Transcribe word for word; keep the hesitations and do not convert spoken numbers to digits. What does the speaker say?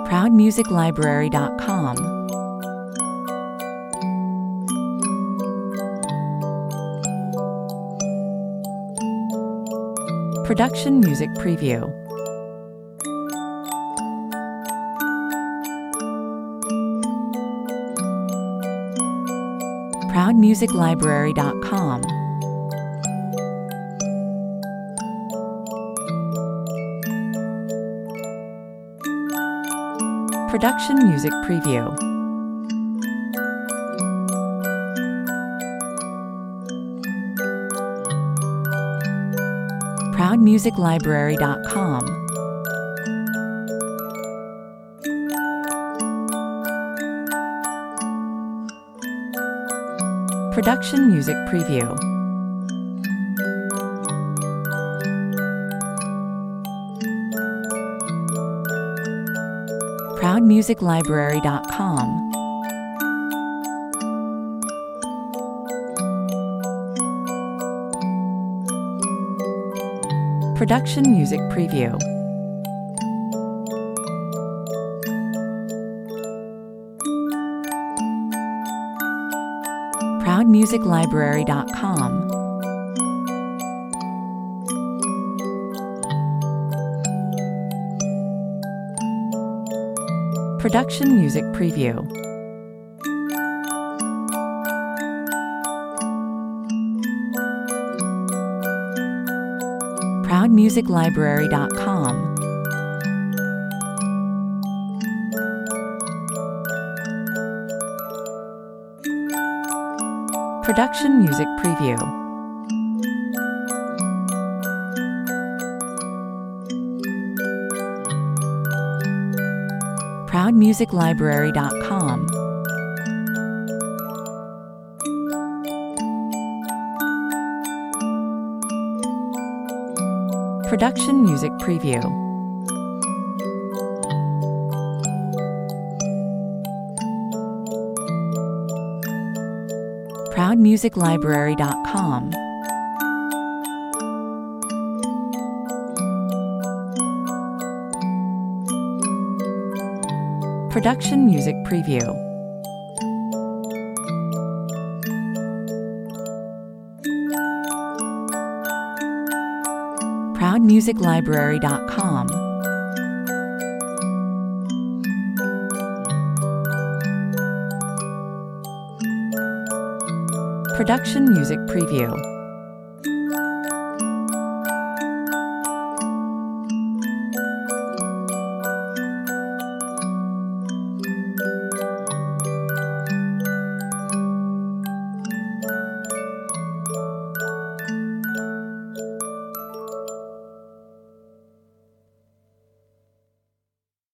proud music library dot com. Production Music Preview. proud music library dot com. Production Music Preview. proud music library dot com. Production Music Preview. proud music library dot com. Production Music Preview. proud music library dot com. Production Music Preview. proud music library dot com. Production Music Preview. proud music library dot com. Production Music Preview. proud music library dot com. Production Music Preview. proud music library dot com. Production Music Preview.